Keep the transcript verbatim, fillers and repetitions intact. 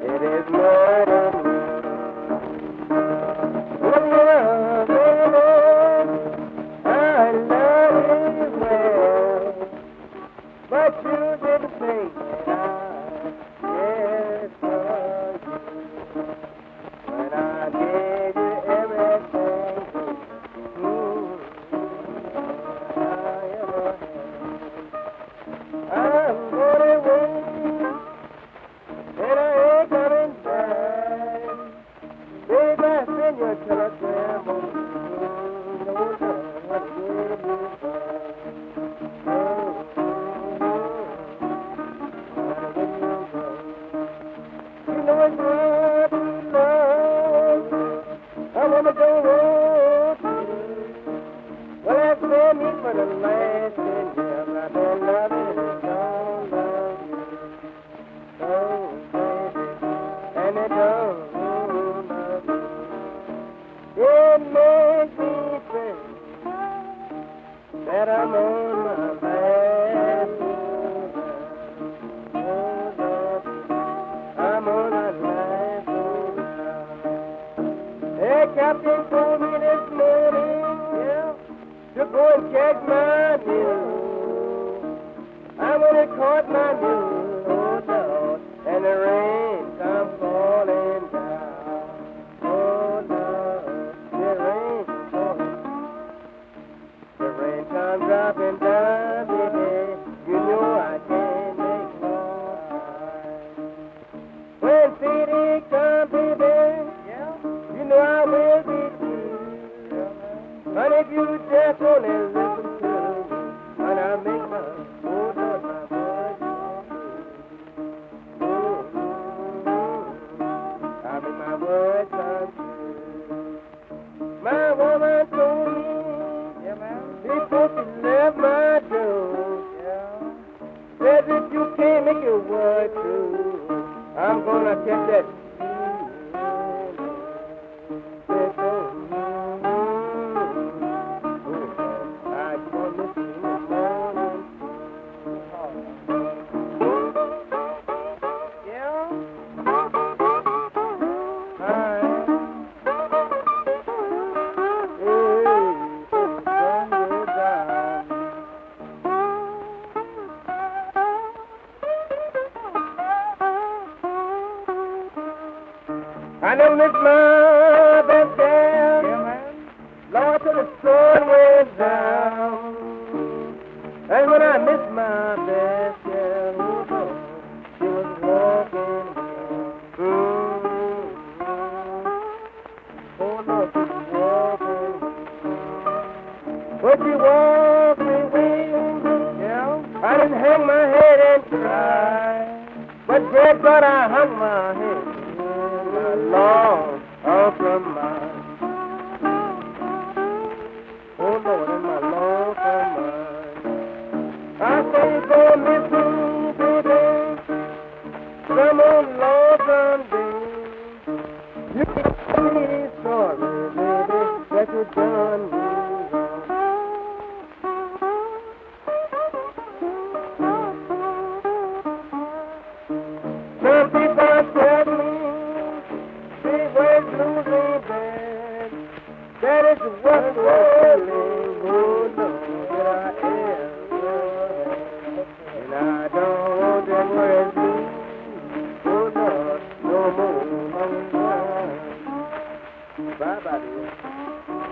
It is murder. When you're baby, I love you well, but you didn't think that I cared for you when I gave you everything. Mm, I ever had. I'm going away, and I ain't coming back. Baby, I send you a telegram. Oh, no, no, what will you say? Oh, what will you say? You know it's hard to love. I wanna go on to. Well, that's been me for the last ten years. I've been loving and don't love you. Oh, baby, and it don't love you. It makes me think that I'm on my last oh, Lord, I'm on my last Hey, Captain told me this morning, yeah, to go and catch my mule. I went and caught my mule, oh Lord, and the rain come falling down. Oh Lord, the rain falling. The rain come dropping down, baby. You know I can't make no time. When city come, baby, yeah, you know I will be true. But if you just only listen to me when I make my oh Lord, my voice oh, oh, I make my words come true. My woman told me, yeah, ma'am, before she left my door, yeah, says if you can't make your word true, I'm gonna catch that. I don't miss my best girl. Yeah, man. Lord, till the sun went down. And when I miss my best girl, oh Lord, she was walking. Mm-hmm. Oh Lord, she was walking. But she walked me away. Yeah. I didn't hang my head and cry. But great God, I hung my head. Long off from mine. Oh Lord, in my long from mine. I say go miss me, baby. Come on, Lord, someday. You can tell me sorry, baby, that you done me wrong. Some people tell me losing bad. That is what we're feeling. Oh no, that I am. And I don't want that word lose. Oh no, no more. Bye bye, dear.